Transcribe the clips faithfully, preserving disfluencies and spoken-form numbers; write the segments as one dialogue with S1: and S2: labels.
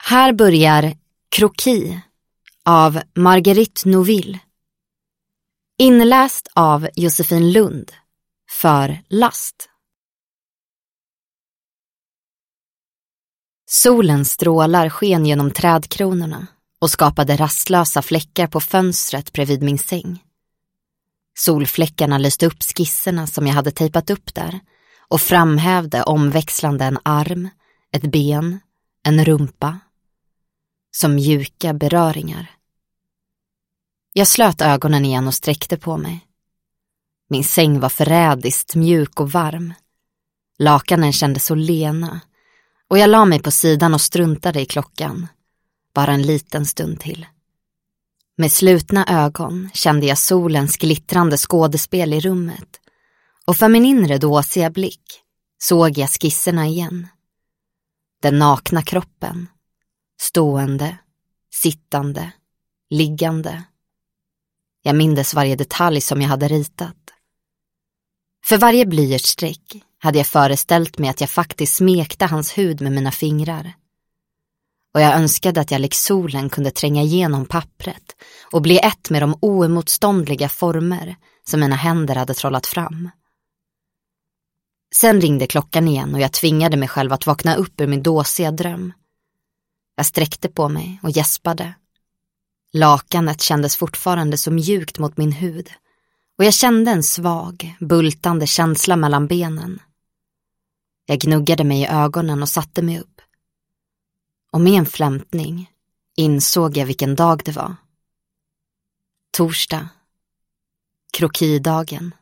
S1: Här börjar Kroki av Marguerite Noville. Inläst av Josefin Lund för Last. Solens strålar sken genom trädkronorna och skapade rastlösa fläckar på fönstret bredvid min säng. Solfläckarna lyste upp skisserna som jag hade tejpat upp där och framhävde omväxlande en arm, ett ben, en rumpa, som mjuka beröringar. Jag slöt ögonen igen och sträckte på mig. Min säng var förrädiskt mjuk och varm. Lakanen kändes så lena och jag la mig på sidan och struntade i klockan. Bara en liten stund till. Med slutna ögon kände jag solens glittrande skådespel i rummet och för min inre dåsiga blick såg jag skisserna igen. Den nakna kroppen, stående, sittande, liggande. Jag mindes varje detalj som jag hade ritat. För varje blyertsstreck hade jag föreställt mig att jag faktiskt smekte hans hud med mina fingrar. Och jag önskade att jag likt solen kunde tränga igenom pappret och bli ett med de oemotståndliga former som mina händer hade trollat fram. Sen ringde klockan igen och jag tvingade mig själv att vakna upp ur min dåsiga dröm. Jag sträckte på mig och gäspade. Lakanet kändes fortfarande så mjukt mot min hud och jag kände en svag, bultande känsla mellan benen. Jag gnuggade mig i ögonen och satte mig upp. Och med en flämtning insåg jag vilken dag det var. Torsdag. Krokidagen.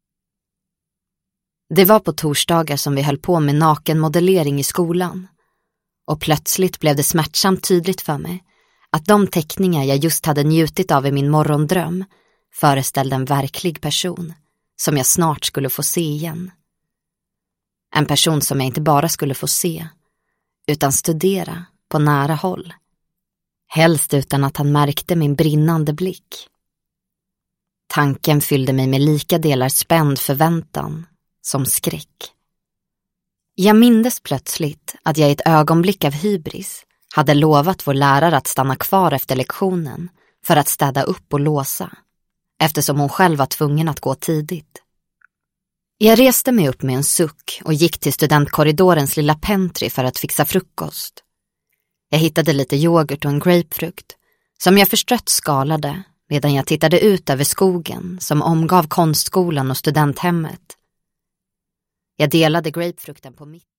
S1: Det var på torsdagar som vi höll på med nakenmodellering i skolan. Och plötsligt blev det smärtsamt tydligt för mig att de teckningar jag just hade njutit av i min morgondröm föreställde en verklig person som jag snart skulle få se igen. En person som jag inte bara skulle få se utan studera på nära håll. Helst utan att han märkte min brinnande blick. Tanken fyllde mig med lika delar spänd förväntan som skräck. Jag mindes plötsligt att jag i ett ögonblick av hybris hade lovat vår lärare att stanna kvar efter lektionen för att städa upp och låsa, eftersom hon själv var tvungen att gå tidigt. Jag reste mig upp med en suck och gick till studentkorridorens lilla pentry för att fixa frukost. Jag hittade lite yoghurt och en grapefrukt som jag förstrött skalade medan jag tittade ut över skogen som omgav konstskolan och studenthemmet. Jag delade grapefrukten på mitt.